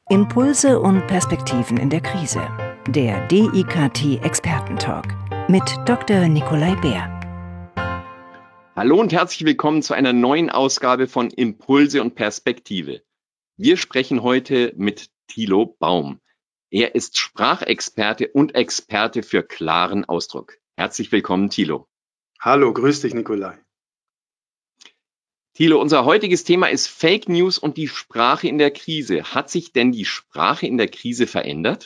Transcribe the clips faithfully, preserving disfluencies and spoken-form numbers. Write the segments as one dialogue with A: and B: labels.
A: Impulse und Perspektiven in der Krise. Der D I K T-Experten-Talk mit Doktor Nikolai Bär.
B: Hallo und herzlich willkommen zu einer neuen Ausgabe von Impulse und Perspektive. Wir sprechen heute mit Thilo Baum. Er ist Sprachexperte und Experte für klaren Ausdruck. Herzlich willkommen, Thilo.
C: Hallo, grüß dich, Nikolai.
B: Thilo, unser heutiges Thema ist Fake News und die Sprache in der Krise. Hat sich denn die Sprache in der Krise verändert?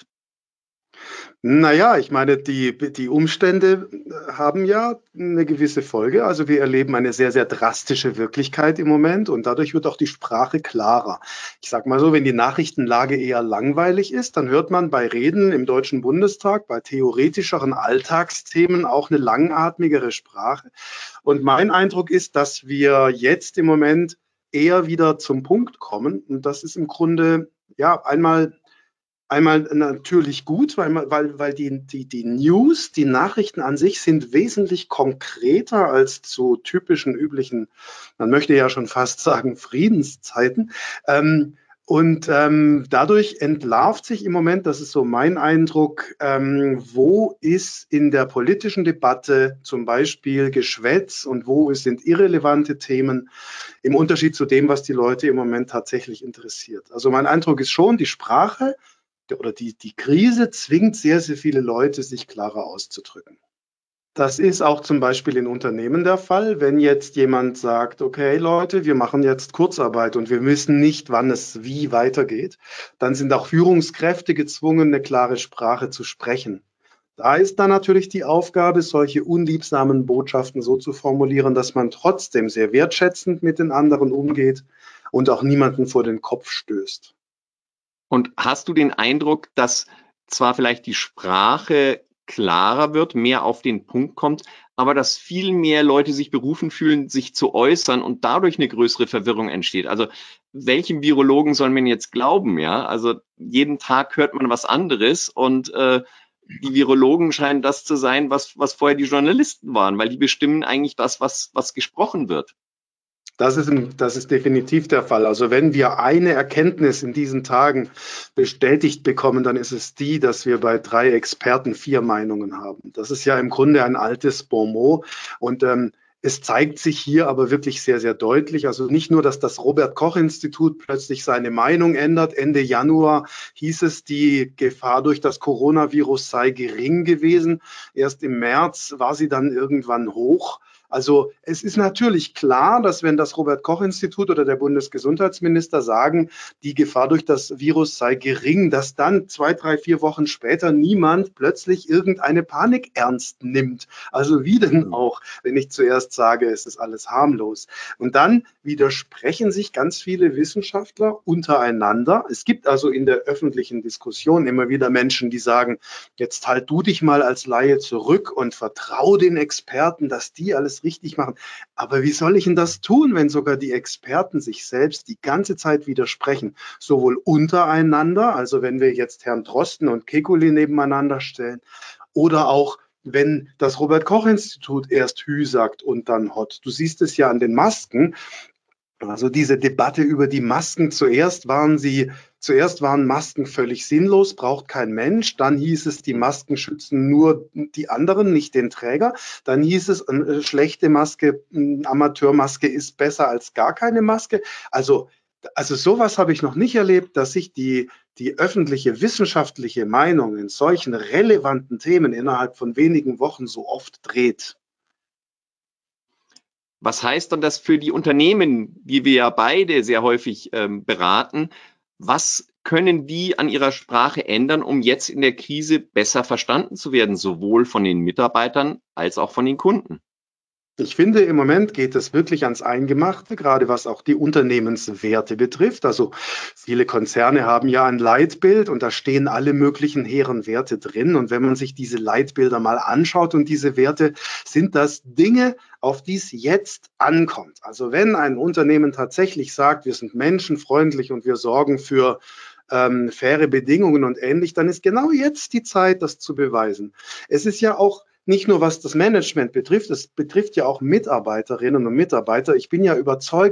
C: Naja, ich meine, die, die Umstände haben ja eine gewisse Folge. Also wir erleben eine sehr, sehr drastische Wirklichkeit im Moment und dadurch wird auch die Sprache klarer. Ich sage mal so, wenn die Nachrichtenlage eher langweilig ist, dann hört man bei Reden im Deutschen Bundestag, bei theoretischeren Alltagsthemen auch eine langatmigere Sprache. Und mein Eindruck ist, dass wir jetzt im Moment eher wieder zum Punkt kommen. Und das ist im Grunde, ja, einmal Einmal natürlich gut, weil, weil, weil die, die, die News, die Nachrichten an sich sind wesentlich konkreter als zu typischen, üblichen, man möchte ja schon fast sagen, Friedenszeiten. Ähm, und ähm, dadurch entlarvt sich im Moment, das ist so mein Eindruck, ähm, wo ist in der politischen Debatte zum Beispiel Geschwätz und wo sind irrelevante Themen im Unterschied zu dem, was die Leute im Moment tatsächlich interessiert. Also mein Eindruck ist schon, die Sprache oder die, die Krise zwingt sehr, sehr viele Leute, sich klarer auszudrücken. Das ist auch zum Beispiel in Unternehmen der Fall, wenn jetzt jemand sagt, okay Leute, wir machen jetzt Kurzarbeit und wir wissen nicht, wann es wie weitergeht, dann sind auch Führungskräfte gezwungen, eine klare Sprache zu sprechen. Da ist dann natürlich die Aufgabe, solche unliebsamen Botschaften so zu formulieren, dass man trotzdem sehr wertschätzend mit den anderen umgeht und auch niemanden vor den Kopf stößt.
B: Und hast du den Eindruck, dass zwar vielleicht die Sprache klarer wird, mehr auf den Punkt kommt, aber dass viel mehr Leute sich berufen fühlen, sich zu äußern und dadurch eine größere Verwirrung entsteht? Also welchem Virologen soll man jetzt glauben? Ja, also jeden Tag hört man was anderes und äh, die Virologen scheinen das zu sein, was, was vorher die Journalisten waren, weil die bestimmen eigentlich das, was, was gesprochen wird.
C: Das ist, das ist definitiv der Fall. Also wenn wir eine Erkenntnis in diesen Tagen bestätigt bekommen, dann ist es die, dass wir bei drei Experten vier Meinungen haben. Das ist ja im Grunde ein altes Bonmot und ähm, es zeigt sich hier aber wirklich sehr, sehr deutlich. Also nicht nur, dass das Robert-Koch-Institut plötzlich seine Meinung ändert. Ende Januar hieß es, die Gefahr durch das Coronavirus sei gering gewesen. Erst im März war sie dann irgendwann hoch. Also es ist natürlich klar, dass wenn das Robert-Koch-Institut oder der Bundesgesundheitsminister sagen, die Gefahr durch das Virus sei gering, dass dann zwei, drei, vier Wochen später niemand plötzlich irgendeine Panik ernst nimmt. Also wie denn auch, wenn ich zuerst sage, es ist alles harmlos. Und dann widersprechen sich ganz viele Wissenschaftler untereinander. Es gibt also in der öffentlichen Diskussion immer wieder Menschen, die sagen, jetzt halt du dich mal als Laie zurück und vertrau den Experten, dass die alles richtig machen. Aber wie soll ich denn das tun, wenn sogar die Experten sich selbst die ganze Zeit widersprechen? Sowohl untereinander, also wenn wir jetzt Herrn Drosten und Kekulé nebeneinander stellen, oder auch wenn das Robert-Koch-Institut erst Hü sagt und dann Hott. Du siehst es ja an den Masken. Also diese Debatte über die Masken, zuerst waren sie, zuerst waren Masken völlig sinnlos, braucht kein Mensch. Dann hieß es, die Masken schützen nur die anderen, nicht den Träger. Dann hieß es, eine schlechte Maske, eine Amateurmaske ist besser als gar keine Maske. Also, also sowas habe ich noch nicht erlebt, dass sich die, die öffentliche wissenschaftliche Meinung in solchen relevanten Themen innerhalb von wenigen Wochen so oft dreht.
B: Was heißt dann das für die Unternehmen, die wir ja beide sehr häufig ähm, beraten? Was können die an ihrer Sprache ändern, um jetzt in der Krise besser verstanden zu werden, sowohl von den Mitarbeitern als auch von den Kunden?
C: Ich finde, im Moment geht es wirklich ans Eingemachte, gerade was auch die Unternehmenswerte betrifft. Also viele Konzerne haben ja ein Leitbild und da stehen alle möglichen hehren Werte drin. Und wenn man sich diese Leitbilder mal anschaut und diese Werte, sind das Dinge, auf die es jetzt ankommt. Also wenn ein Unternehmen tatsächlich sagt, wir sind menschenfreundlich und wir sorgen für ähm, faire Bedingungen und ähnlich, dann ist genau jetzt die Zeit, das zu beweisen. Es ist ja auch nicht nur was das Management betrifft, es betrifft ja auch Mitarbeiterinnen und Mitarbeiter. Ich bin ja überzeugt,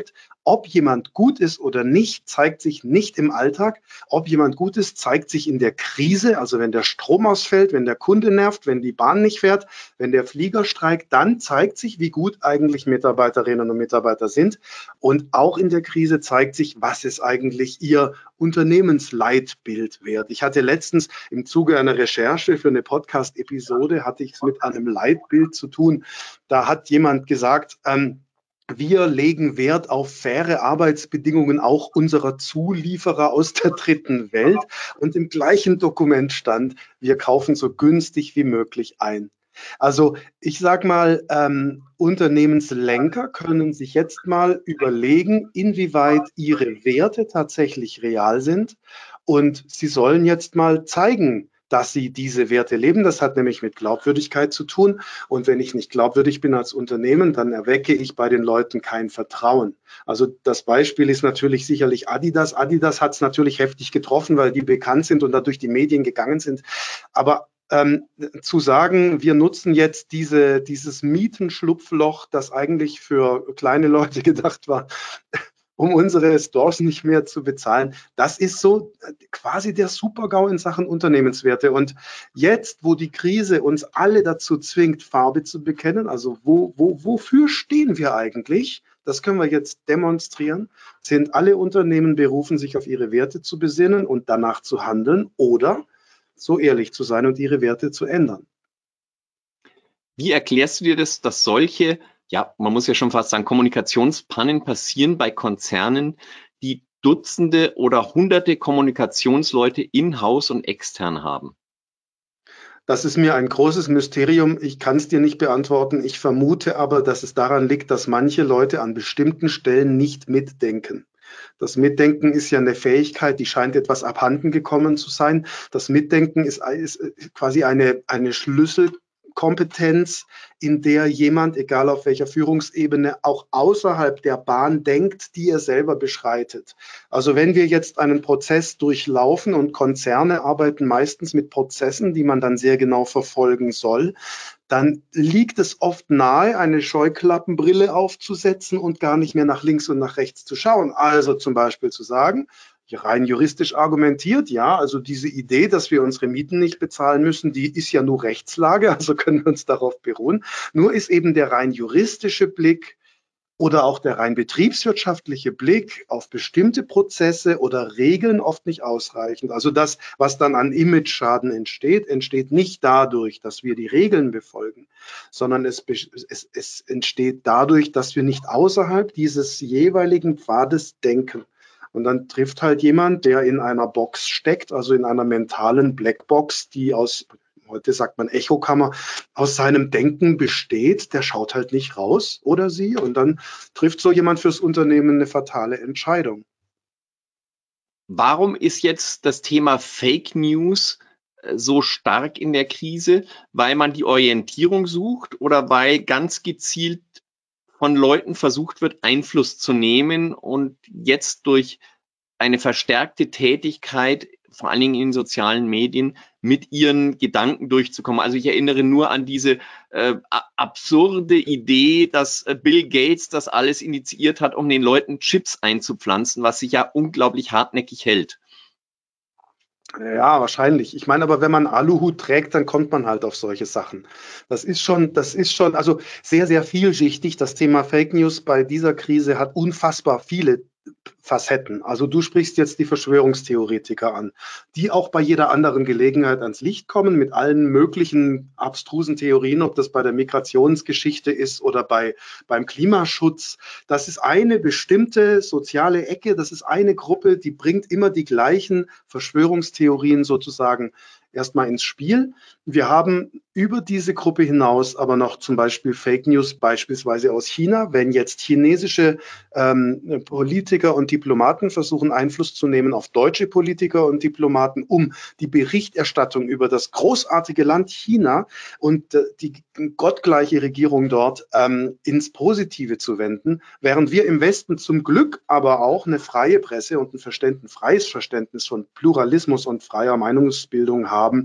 C: ob jemand gut ist oder nicht, zeigt sich nicht im Alltag. Ob jemand gut ist, zeigt sich in der Krise, also wenn der Strom ausfällt, wenn der Kunde nervt, wenn die Bahn nicht fährt, wenn der Flieger streikt, dann zeigt sich, wie gut eigentlich Mitarbeiterinnen und Mitarbeiter sind. Und auch in der Krise zeigt sich, was ist eigentlich ihr Unternehmensleitbild wert. Ich hatte letztens im Zuge einer Recherche für eine Podcast-Episode, hatte ich es mit einem Leitbild zu tun. Da hat jemand gesagt, ähm, wir legen Wert auf faire Arbeitsbedingungen auch unserer Zulieferer aus der dritten Welt. Und im gleichen Dokument stand, wir kaufen so günstig wie möglich ein. Also ich sage mal, ähm, Unternehmenslenker können sich jetzt mal überlegen, inwieweit ihre Werte tatsächlich real sind. Und sie sollen jetzt mal zeigen, dass sie diese Werte leben. Das hat nämlich mit Glaubwürdigkeit zu tun. Und wenn ich nicht glaubwürdig bin als Unternehmen, dann erwecke ich bei den Leuten kein Vertrauen. Also das Beispiel ist natürlich sicherlich Adidas. Adidas hat es natürlich heftig getroffen, weil die bekannt sind und dadurch die Medien gegangen sind. Aber ähm, zu sagen, wir nutzen jetzt diese, dieses Mietenschlupfloch, das eigentlich für kleine Leute gedacht war, um unsere Stores nicht mehr zu bezahlen. Das ist so quasi der Super-GAU in Sachen Unternehmenswerte. Und jetzt, wo die Krise uns alle dazu zwingt, Farbe zu bekennen, also wo, wo, wofür stehen wir eigentlich? Das können wir jetzt demonstrieren. Sind alle Unternehmen berufen, sich auf ihre Werte zu besinnen und danach zu handeln oder so ehrlich zu sein und ihre Werte zu ändern?
B: Wie erklärst du dir das, dass solche, ja, man muss ja schon fast sagen, Kommunikationspannen passieren bei Konzernen, die Dutzende oder Hunderte Kommunikationsleute in-house und extern haben?
C: Das ist mir ein großes Mysterium. Ich kann es dir nicht beantworten. Ich vermute aber, dass es daran liegt, dass manche Leute an bestimmten Stellen nicht mitdenken. Das Mitdenken ist ja eine Fähigkeit, die scheint etwas abhanden gekommen zu sein. Das Mitdenken ist, ist quasi eine, eine Schlüsselkompetenz, in der jemand, egal auf welcher Führungsebene, auch außerhalb der Bahn denkt, die er selber beschreitet. Also wenn wir jetzt einen Prozess durchlaufen und Konzerne arbeiten meistens mit Prozessen, die man dann sehr genau verfolgen soll, dann liegt es oft nahe, eine Scheuklappenbrille aufzusetzen und gar nicht mehr nach links und nach rechts zu schauen. Also zum Beispiel zu sagen, rein juristisch argumentiert, ja, also diese Idee, dass wir unsere Mieten nicht bezahlen müssen, die ist ja nur Rechtslage, also können wir uns darauf beruhen. Nur ist eben der rein juristische Blick oder auch der rein betriebswirtschaftliche Blick auf bestimmte Prozesse oder Regeln oft nicht ausreichend. Also das, was dann an Image-Schaden entsteht, entsteht nicht dadurch, dass wir die Regeln befolgen, sondern es, es, es entsteht dadurch, dass wir nicht außerhalb dieses jeweiligen Pfades denken. Und dann trifft halt jemand, der in einer Box steckt, also in einer mentalen Blackbox, die aus, heute sagt man Echokammer, aus seinem Denken besteht, der schaut halt nicht raus oder sie und dann trifft so jemand fürs Unternehmen eine fatale Entscheidung.
B: Warum ist jetzt das Thema Fake News so stark in der Krise? Weil man die Orientierung sucht oder weil ganz gezielt von Leuten versucht wird, Einfluss zu nehmen und jetzt durch eine verstärkte Tätigkeit, vor allen Dingen in sozialen Medien, mit ihren Gedanken durchzukommen. Also ich erinnere nur an diese äh, absurde Idee, dass äh, Bill Gates das alles initiiert hat, um den Leuten Chips einzupflanzen, was sich ja unglaublich hartnäckig hält.
C: Ja, wahrscheinlich. Ich meine, aber wenn man Aluhut trägt, dann kommt man halt auf solche Sachen. Das ist schon, das ist schon, also sehr, sehr vielschichtig. Das Thema Fake News bei dieser Krise hat unfassbar viele Facetten. Also du sprichst jetzt die Verschwörungstheoretiker an, die auch bei jeder anderen Gelegenheit ans Licht kommen mit allen möglichen abstrusen Theorien, ob das bei der Migrationsgeschichte ist oder bei, beim Klimaschutz. Das ist eine bestimmte soziale Ecke, das ist eine Gruppe, die bringt immer die gleichen Verschwörungstheorien sozusagen erstmal ins Spiel. Wir haben über diese Gruppe hinaus aber noch zum Beispiel Fake News, beispielsweise aus China. Wenn jetzt chinesische ähm, Politiker und Diplomaten versuchen, Einfluss zu nehmen auf deutsche Politiker und Diplomaten, um die Berichterstattung über das großartige Land China und äh, die gottgleiche Regierung dort ähm, ins Positive zu wenden, während wir im Westen zum Glück aber auch eine freie Presse und ein Verständnis, freies Verständnis von Pluralismus und freier Meinungsbildung haben,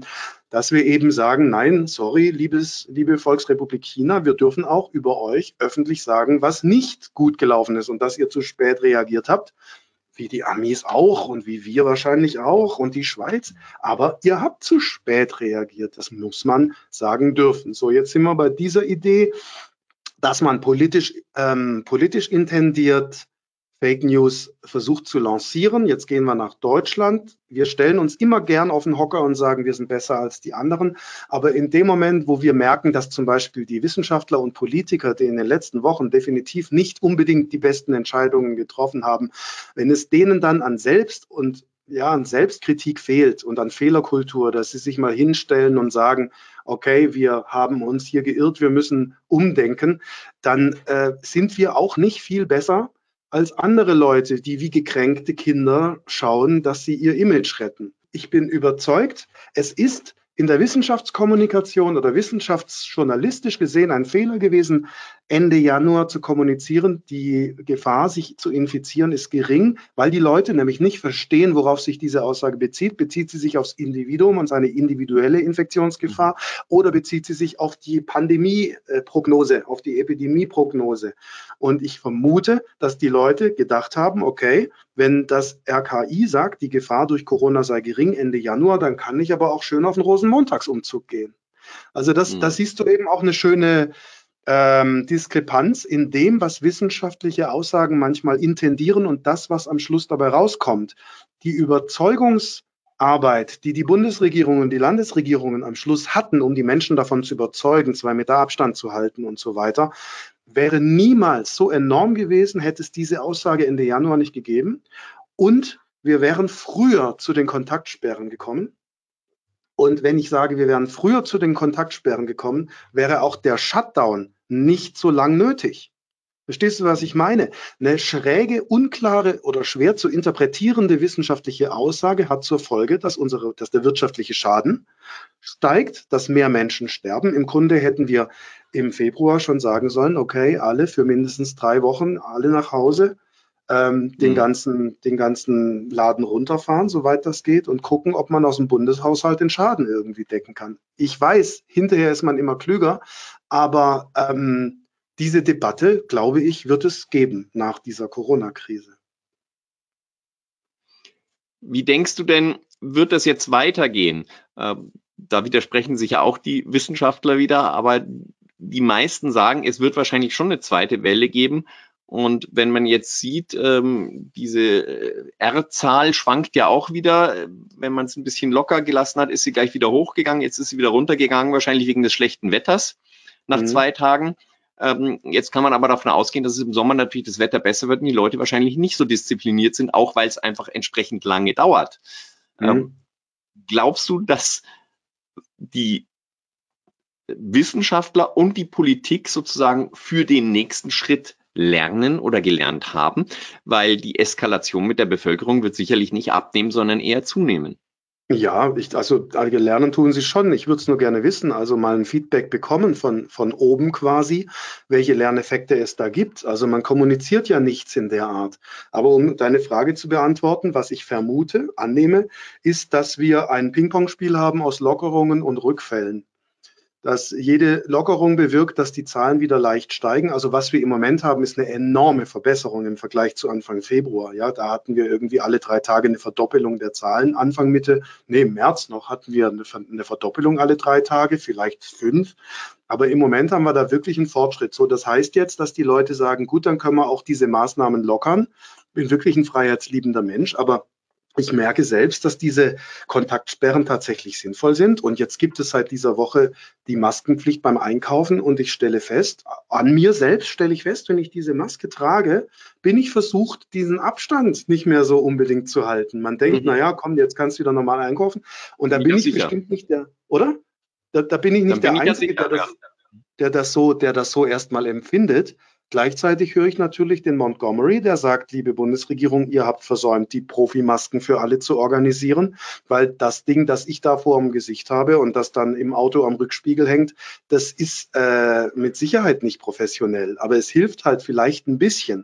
C: dass wir eben sagen, nein, sorry, liebes, liebe Volksrepublik China, wir dürfen auch über euch öffentlich sagen, was nicht gut gelaufen ist und dass ihr zu spät reagiert habt, wie die Amis auch und wie wir wahrscheinlich auch und die Schweiz. Aber ihr habt zu spät reagiert. Das muss man sagen dürfen. So, jetzt sind wir bei dieser Idee, dass man politisch, ähm, politisch intendiert Fake News versucht zu lancieren. Jetzt gehen wir nach Deutschland. Wir stellen uns immer gern auf den Hocker und sagen, wir sind besser als die anderen. Aber in dem Moment, wo wir merken, dass zum Beispiel die Wissenschaftler und Politiker, die in den letzten Wochen definitiv nicht unbedingt die besten Entscheidungen getroffen haben, wenn es denen dann an Selbst- und ja, an Selbstkritik fehlt und an Fehlerkultur, dass sie sich mal hinstellen und sagen, okay, wir haben uns hier geirrt, wir müssen umdenken, dann äh, sind wir auch nicht viel besser als andere Leute, die wie gekränkte Kinder schauen, dass sie ihr Image retten. Ich bin überzeugt, es ist in der Wissenschaftskommunikation oder wissenschaftsjournalistisch gesehen ein Fehler gewesen, Ende Januar zu kommunizieren. Die Gefahr, sich zu infizieren, ist gering, weil die Leute nämlich nicht verstehen, worauf sich diese Aussage bezieht. Bezieht sie sich aufs Individuum und seine individuelle Infektionsgefahr oder bezieht sie sich auf die Pandemieprognose, auf die Epidemieprognose? Und ich vermute, dass die Leute gedacht haben, okay, wenn das R K I sagt, die Gefahr durch Corona sei gering Ende Januar, dann kann ich aber auch schön auf den Rosenmontagsumzug gehen. Also das,
B: Mhm.
C: da siehst du eben auch eine schöne ähm, Diskrepanz in dem, was wissenschaftliche Aussagen manchmal intendieren und das, was am Schluss dabei rauskommt. Die Überzeugungsarbeit, die die Bundesregierung und die Landesregierungen am Schluss hatten, um die Menschen davon zu überzeugen, zwei Meter Abstand zu halten und so weiter, wäre niemals so enorm gewesen, hätte es diese Aussage Ende Januar nicht gegeben. Und wir wären früher zu den Kontaktsperren gekommen. Und wenn ich sage, wir wären früher zu den Kontaktsperren gekommen, wäre auch der Shutdown nicht so lang nötig. Verstehst du, was ich meine? Eine schräge, unklare oder schwer zu interpretierende wissenschaftliche Aussage hat zur Folge, dass, unsere, dass der wirtschaftliche Schaden steigt, dass mehr Menschen sterben. Im Grunde hätten wir im Februar schon sagen sollen, okay, alle für mindestens drei Wochen, alle nach Hause, ähm, den,
B: Mhm.
C: ganzen, den ganzen Laden runterfahren, soweit das geht, und gucken, ob man aus dem Bundeshaushalt den Schaden irgendwie decken kann. Ich weiß, hinterher ist man immer klüger, aber ähm, diese Debatte, glaube ich, wird es geben nach dieser Corona-Krise.
B: Wie denkst du denn, wird das jetzt weitergehen? Ähm, da widersprechen sich ja auch die Wissenschaftler wieder, aber die meisten sagen, es wird wahrscheinlich schon eine zweite Welle geben. Und wenn man jetzt sieht, ähm, diese R-Zahl schwankt ja auch wieder. Wenn man es ein bisschen locker gelassen hat, ist sie gleich wieder hochgegangen. Jetzt ist sie wieder runtergegangen, wahrscheinlich wegen des schlechten Wetters nach
C: Mhm.
B: zwei Tagen. Ähm, jetzt kann man aber davon ausgehen, dass es im Sommer natürlich das Wetter besser wird und die Leute wahrscheinlich nicht so diszipliniert sind, auch weil es einfach entsprechend lange dauert.
C: Mhm.
B: Ähm, glaubst du, dass die Wissenschaftler und die Politik sozusagen für den nächsten Schritt lernen oder gelernt haben? Weil die Eskalation mit der Bevölkerung wird sicherlich nicht abnehmen, sondern eher zunehmen.
C: Ja, ich, also äh, lernen tun sie schon. Ich würde es nur gerne wissen, also mal ein Feedback bekommen von, von oben quasi, welche Lerneffekte es da gibt. Also man kommuniziert ja nichts in der Art. Aber um deine Frage zu beantworten, was ich vermute, annehme, ist, dass wir ein Ping-Pong-Spiel haben aus Lockerungen und Rückfällen. Dass jede Lockerung bewirkt, dass die Zahlen wieder leicht steigen. Also was wir im Moment haben, ist eine enorme Verbesserung im Vergleich zu Anfang Februar. Ja, da hatten wir irgendwie alle drei Tage eine Verdoppelung der Zahlen. Anfang Mitte, nee, im März noch hatten wir eine, eine Verdoppelung alle drei Tage, vielleicht fünf. Aber im Moment haben wir da wirklich einen Fortschritt. So, das heißt jetzt, dass die Leute sagen, gut, dann können wir auch diese Maßnahmen lockern. Ich bin wirklich ein freiheitsliebender Mensch, aber ich merke selbst, dass diese Kontaktsperren tatsächlich sinnvoll sind. Und jetzt gibt es seit dieser Woche die Maskenpflicht beim Einkaufen. Und ich stelle fest, an mir selbst stelle ich fest, wenn ich diese Maske trage, bin ich versucht, diesen Abstand nicht mehr so unbedingt zu halten. Man denkt,
B: Mhm.
C: naja, komm, jetzt kannst du wieder normal einkaufen. Und da
B: Ja,
C: bin ich
B: sicher.
C: bestimmt nicht der, oder? Da, da bin ich
B: Dann
C: nicht
B: bin
C: der
B: ich ja
C: Einzige,
B: sicher,
C: der das, der das so, der das so erstmal empfindet. Gleichzeitig höre ich natürlich den Montgomery, der sagt, liebe Bundesregierung, ihr habt versäumt, die Profimasken für alle zu organisieren, weil das Ding, das ich da vor dem Gesicht habe und das dann im Auto am Rückspiegel hängt, das ist äh, mit Sicherheit nicht professionell, aber es hilft halt vielleicht ein bisschen.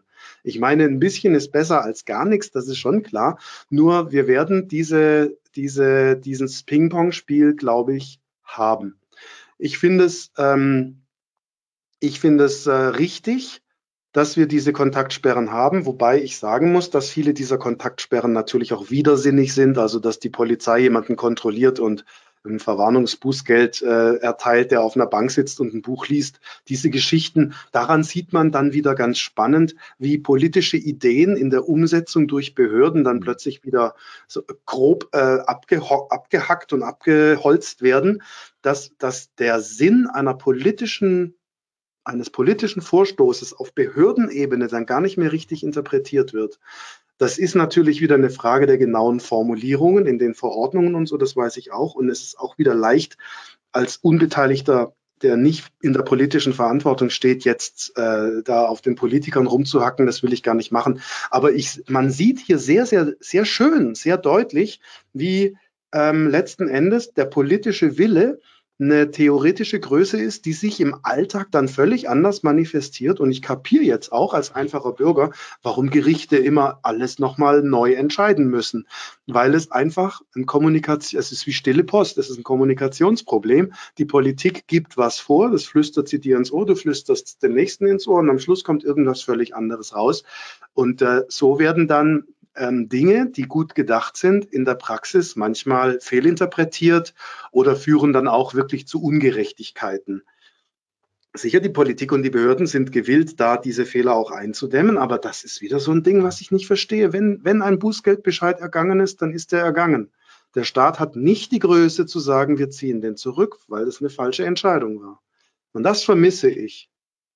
C: Ich meine, ein bisschen ist besser als gar nichts, das ist schon klar. Nur wir werden diese, diese, dieses Ping-Pong-Spiel, glaube ich, haben. Ich finde es, ähm, ich finde es äh, richtig, dass wir diese Kontaktsperren haben, wobei ich sagen muss, dass viele dieser Kontaktsperren natürlich auch widersinnig sind, also dass die Polizei jemanden kontrolliert und ein Verwarnungsbußgeld äh, erteilt, der auf einer Bank sitzt und ein Buch liest. Diese Geschichten, daran sieht man dann wieder ganz spannend, wie politische Ideen in der Umsetzung durch Behörden dann plötzlich wieder so grob äh, abgeho- abgehackt und abgeholzt werden, dass, dass der Sinn einer politischen eines politischen Vorstoßes auf Behördenebene dann gar nicht mehr richtig interpretiert wird. Das ist natürlich wieder eine Frage der genauen Formulierungen in den Verordnungen und so, das weiß ich auch. Und es ist auch wieder leicht, als Unbeteiligter, der nicht in der politischen Verantwortung steht, jetzt äh, da auf den Politikern rumzuhacken, das will ich gar nicht machen. Aber ich, man sieht hier sehr, sehr, sehr schön, sehr deutlich, wie ähm, letzten Endes der politische Wille eine theoretische Größe ist, die sich im Alltag dann völlig anders manifestiert. Und ich kapiere jetzt auch als einfacher Bürger, warum Gerichte immer alles nochmal neu entscheiden müssen. Weil es einfach ein Kommunikation, es ist wie stille Post, es ist ein Kommunikationsproblem. Die Politik gibt was vor, das flüstert sie dir ins Ohr, du flüsterst dem Nächsten ins Ohr und am Schluss kommt irgendwas völlig anderes raus. Und äh, so werden dann Ähm, Dinge, die gut gedacht sind, in der Praxis manchmal fehlinterpretiert oder führen dann auch wirklich zu Ungerechtigkeiten. Sicher, die Politik und die Behörden sind gewillt, da diese Fehler auch einzudämmen, aber das ist wieder so ein Ding, was ich nicht verstehe. Wenn, wenn ein Bußgeldbescheid ergangen ist, dann ist er ergangen. Der Staat hat nicht die Größe zu sagen, wir ziehen den zurück, weil das eine falsche Entscheidung war. Und das vermisse ich.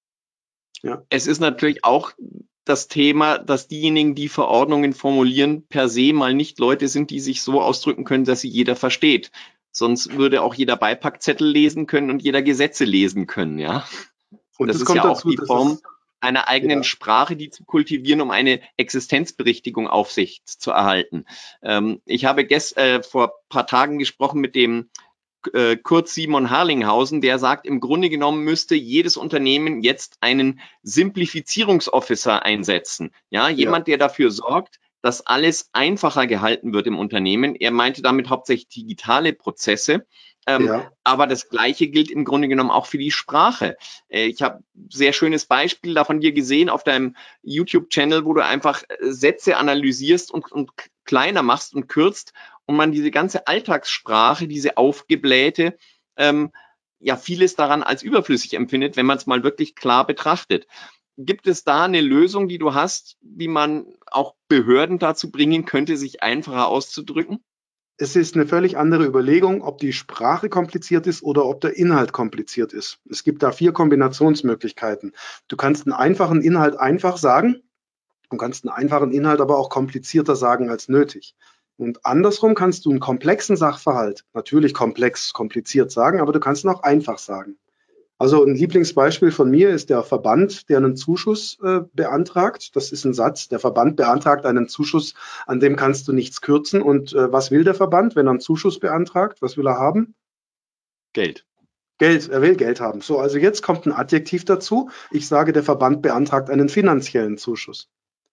B: Ja. Es ist natürlich auch das Thema, dass diejenigen, die Verordnungen formulieren, per se mal nicht Leute sind, die sich so ausdrücken können, dass sie jeder versteht. Sonst würde auch jeder Beipackzettel lesen können und jeder Gesetze lesen können, ja. Und das, das ist kommt ja auch dazu, die Form ist, einer eigenen ja. Sprache, die zu kultivieren, um eine Existenzberichtigung auf sich zu erhalten. Ähm, ich habe gest, äh, vor paar Tagen gesprochen mit dem äh, Kurt Simon Harlinghausen, der sagt, im Grunde genommen müsste jedes Unternehmen jetzt einen Simplifizierungsofficer einsetzen. Ja, jemand, ja. der dafür sorgt, dass alles einfacher gehalten wird im Unternehmen. Er meinte damit hauptsächlich digitale Prozesse. Ähm, ja. Aber das Gleiche gilt im Grunde genommen auch für die Sprache. Äh, ich habe ein sehr schönes Beispiel davon dir gesehen auf deinem YouTube-Channel, wo du einfach Sätze analysierst und, und kleiner machst und kürzt und man diese ganze Alltagssprache, diese aufgeblähte, ähm, ja vieles daran als überflüssig empfindet, wenn man es mal wirklich klar betrachtet. Gibt es da eine Lösung, die du hast, wie man auch Behörden dazu bringen könnte, sich einfacher auszudrücken?
C: Es ist eine völlig andere Überlegung, ob die Sprache kompliziert ist oder ob der Inhalt kompliziert ist. Es gibt da vier Kombinationsmöglichkeiten. Du kannst einen einfachen Inhalt einfach sagen, du kannst einen einfachen Inhalt aber auch komplizierter sagen als nötig. Und andersrum kannst du einen komplexen Sachverhalt natürlich komplex, kompliziert sagen, aber du kannst ihn auch einfach sagen. Also ein Lieblingsbeispiel von mir ist der Verband, der einen Zuschuss äh, beantragt. Das ist ein Satz. Der Verband beantragt einen Zuschuss, an dem kannst du nichts kürzen. Und äh, was will der Verband, wenn er einen Zuschuss beantragt? Was will er haben?
B: Geld.
C: Geld, er will Geld haben. So, also jetzt kommt ein Adjektiv dazu. Ich sage, der Verband beantragt einen finanziellen Zuschuss.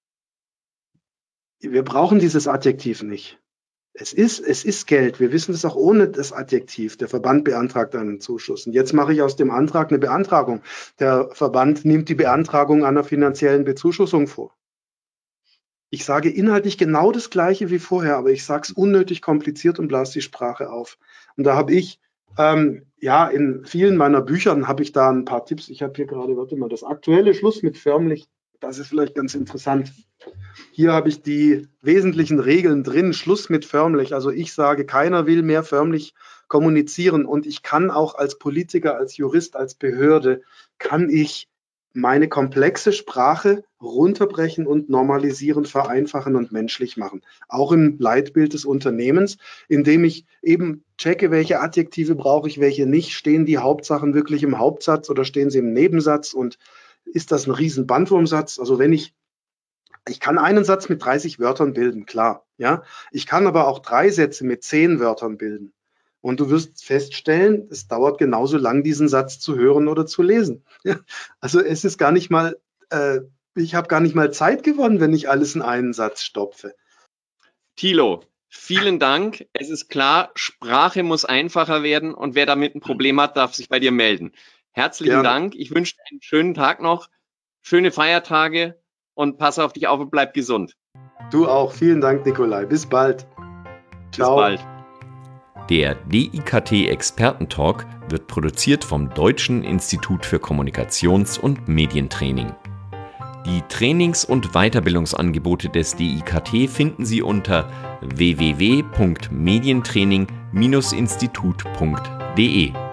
C: Wir brauchen dieses Adjektiv nicht. Es ist, es ist Geld. Wir wissen es auch ohne das Adjektiv. Der Verband beantragt einen Zuschuss. Und jetzt mache ich aus dem Antrag eine Beantragung. Der Verband nimmt die Beantragung einer finanziellen Bezuschussung vor. Ich sage inhaltlich genau das Gleiche wie vorher, aber ich sage es unnötig kompliziert und blase die Sprache auf. Und da habe ich, ähm, ja, in vielen meiner Büchern habe ich da ein paar Tipps. Ich habe hier gerade, warte mal, das aktuelle Schluss mit förmlich. Das ist vielleicht ganz interessant. Hier habe ich die wesentlichen Regeln drin. Schluss mit förmlich. Also ich sage, keiner will mehr förmlich kommunizieren. Und ich kann auch als Politiker, als Jurist, als Behörde, kann ich meine komplexe Sprache runterbrechen und normalisieren, vereinfachen und menschlich machen. Auch im Leitbild des Unternehmens, indem ich eben checke, welche Adjektive brauche ich, welche nicht. Stehen die Hauptsachen wirklich im Hauptsatz oder stehen sie im Nebensatz? Und ist das ein riesen Bandwurmsatz? Also wenn ich, ich kann einen Satz mit dreißig Wörtern bilden, klar. Ja, ich kann aber auch drei Sätze mit zehn Wörtern bilden. Und du wirst feststellen, es dauert genauso lang, diesen Satz zu hören oder zu lesen. Ja, also es ist gar nicht mal äh, ich habe gar nicht mal Zeit gewonnen, wenn ich alles in einen Satz stopfe.
B: Thilo, vielen Dank. Es ist klar, Sprache muss einfacher werden und wer damit ein Problem hat, darf sich bei dir melden. Herzlichen
C: Gerne.
B: Dank. Ich wünsche dir einen schönen Tag noch, schöne Feiertage und passe auf dich auf und bleib gesund.
C: Du auch. Vielen Dank, Nikolai. Bis bald. Ciao.
B: Bis bald.
D: Der D I K T-Experten-Talk wird produziert vom Deutschen Institut für Kommunikations- und Medientraining. Die Trainings- und Weiterbildungsangebote des D I K T finden Sie unter w w w punkt medientraining Bindestrich institut punkt d e.